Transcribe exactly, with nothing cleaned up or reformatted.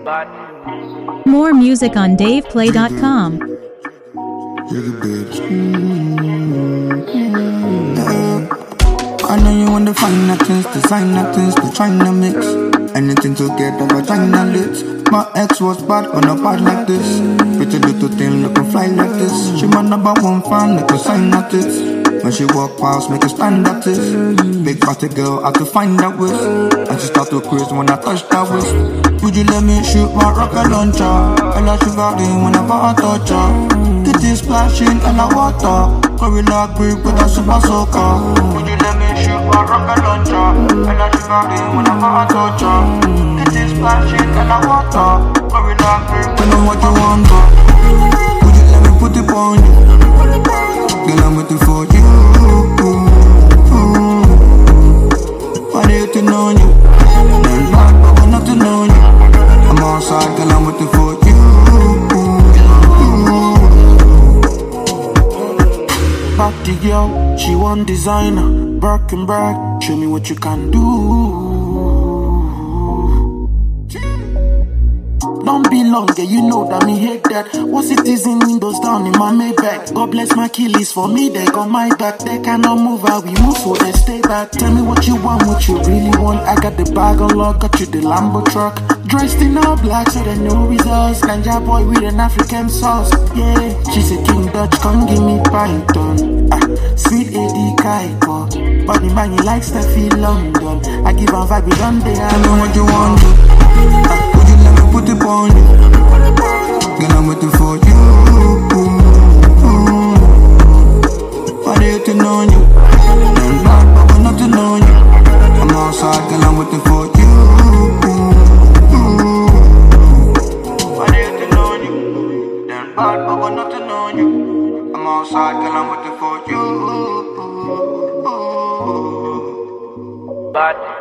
More music on dave play dot com. I know you want to find things, designer things, to try to mix anything to get a vagina lit. My ex was bad, but not bad like this. Pretty little thing looking fly like this. She my number one fan, make her sign at it. When she walk past, make her stand at this. Big body girl, I to find that with. And she start to craze when I touch that waist. Would you let me shoot my rocket launcher? I like you got in whenever I touch her. It is splashing in the water. Gorilla grip with a super soaker. Would you let me shoot my rocket launcher? I like you got in whenever I touch her. It is splashing in the water. Gorilla grip. Tell me what you want, bro. Would you let me put it on you? Girl, I'm waiting for you. Why they waiting on you? Then back, but we're nothing on you. I'm outside, girl, I'm waiting for you. Back the girl, she want designer, Birkin bag. Show me what you can do. Don't be long, yeah, you know that me hate that. What's it is in windows down in my Maybach. God bless my Achilles, for me they got my back. They cannot move how we move, so they stay back. Tell me what you want, what you really want. I got the bag on lock, got you the Lambo truck. Dressed in all black, so they know results. Ganja boy with an African sauce. Yeah, she's a King Dutch, come give me python. Ah, sweet A D Kaiko. Body man, you like Steffi London. I give her vibe, you done there. Tell me what you want, ah, would you let me put it on you? Girl, I'm waiting for you. Why they waiting on you? Then back, but we're nothing on you. I'm outside, girl, I'm waiting for you. Why they waiting on you? Then back, but we're nothing on you. I'm outside, girl, I'm waiting for you. But